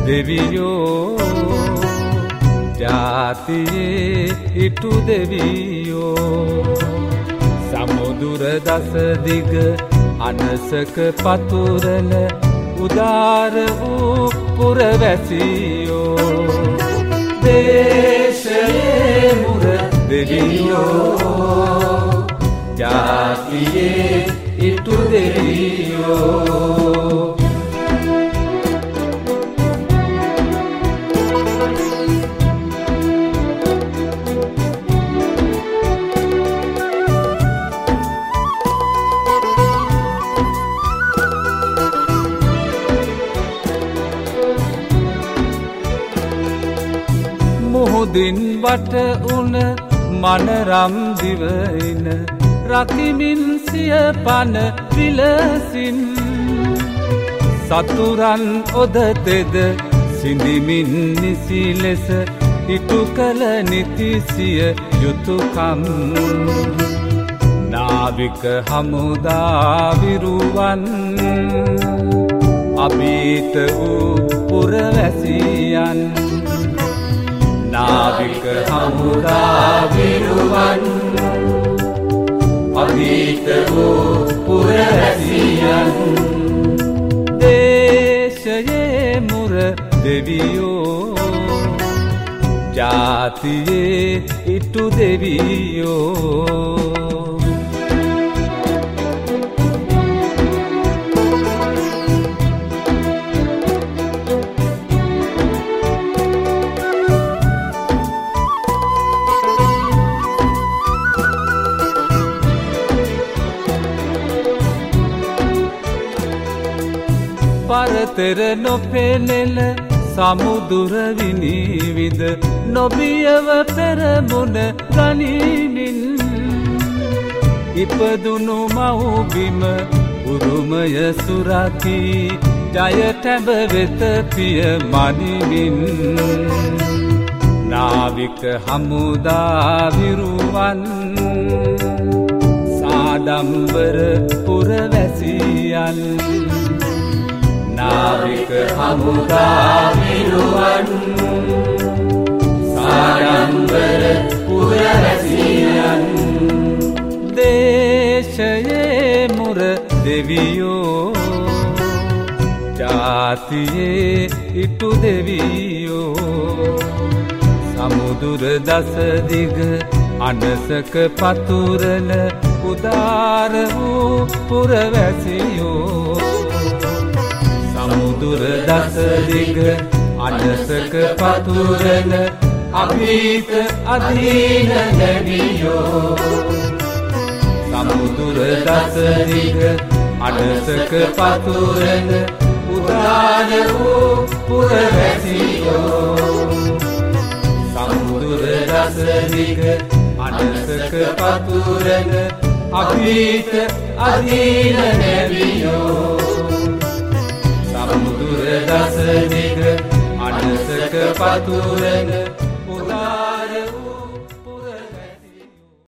දෙවියෝ ජාතියේ ඉටු දෙවියෝ සමුදුර දස දිග අනසක පතුරල උදාර වූ පුරවැසියෝ දේශයේ මුර දෙවියෝ ජාතියේ ඉටු දෙවියෝ මුහුදින් වට උන මනරම් දිවයින රකිමින් සිය පන විලසින් සතුරන් ඔදතෙද සිඳිමින් නිසි ලෙස ඉටු කළ නිතිසිය යුතුකම් නාවික හමුදාවිරුවන් අභීත වූ පුරවැසියන් නාවික හමුදාවිරුවන් අභීත වූ පුරවැසියන් දේශයේ මුර දෙවියෝ ජාතියේ ඉටු දෙවියෝ පරතර නොපෙනෙල සමුදුර විනිවිද නොබියව පෙරමුණ ගනිමින් ඉපදුණු මව්බිම උරුමය සුරකී ජය තැබ වෙත පිය මනිමින් නාවික හමුදාවිරුවන් සාඩම්බර පුරවැසියන් නාවික හමුදාවිරුවන් සාඩම්බර පුරවැසියන් දේශයේ මුර දෙවියෝ ජාතියේ ඉටු දෙවියෝ සමුදුර දස දිග අනසක පතුරල උදාර වූ පුරවැසියෝ සමුදුර දස දිග අනසක පතුරල අභීත අධීන දෙවියෝ සමුදුර දස දිග අනසක පතුරල උදාර වූ පුරවැසියෝ සමුදුර දස දිග අනසක පතුරල අභීත අධීන දෙවියෝ සමුදුර දස දිග අනසක පතුරල